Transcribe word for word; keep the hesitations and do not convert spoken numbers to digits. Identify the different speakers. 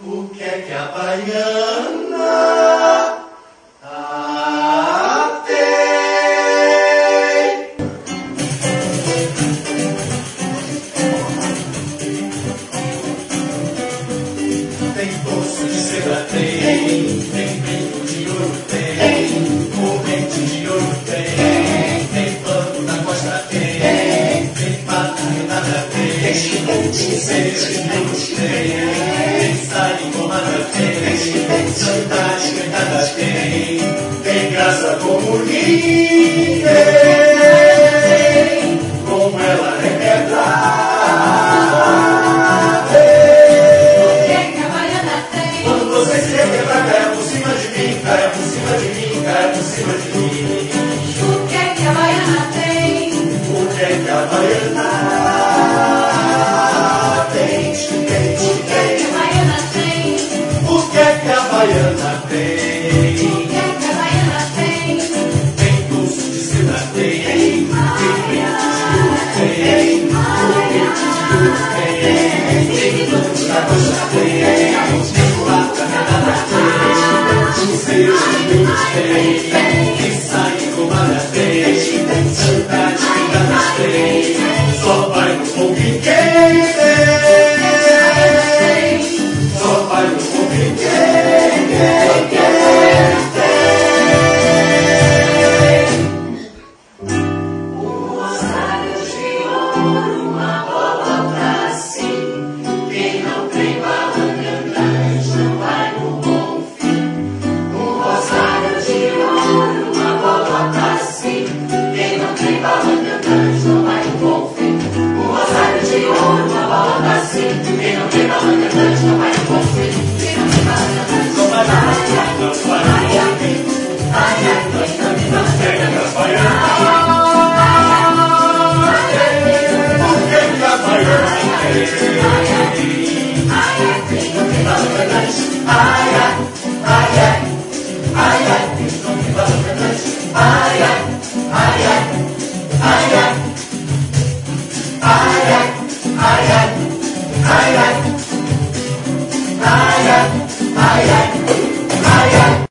Speaker 1: O que é que a baiana ah, tem? Tem bolso de seda, tem, tem brinco de ouro, tem, corrente de ouro, tem, tem pano na costa, tem, tem pata renada, tem, cereja de ouro, tem, tem saia engomada, tem, sandália cantada, tem, tem graça como ninguém, como ela é pedra. Você se quebrar, cai por cima de mim, cai por cima de mim, cai por cima de mim.
Speaker 2: O que é que a baiana tem?
Speaker 1: O que é que a baiana tem?
Speaker 2: O que é que a baiana tem?
Speaker 1: O que é que a baiana tem?
Speaker 2: O que é que a baiana tem?
Speaker 1: Tem bolso de seda, tem, tem brinco de ouro, tem, corrente de ouro, tem, tem pano na coxa, tem, tem pata renada, tem, cereja de ouro, tem, tem saia engomada, tem, sandália cantada, tem, só vai no fogo e quem tem, só vai no fogo e quem, quem, quem tem.
Speaker 2: Um rosário de ouro, uma bola pra si. Quem não tem balangandãs não vai no bom fim. Um rosário de ouro, uma bola pra si. Quem não tem balangandãs não vai no bom fim. Um rosário de ouro, uma bola pra si. Quem não tem balangandãs não vai no bom fim. Quem não tem balangandãs não vai no bom fim. Ai, ai, ai, ai, nós também vamos pegar as baianas.
Speaker 1: Ai, ai, ai, ai, ai, ai, ai.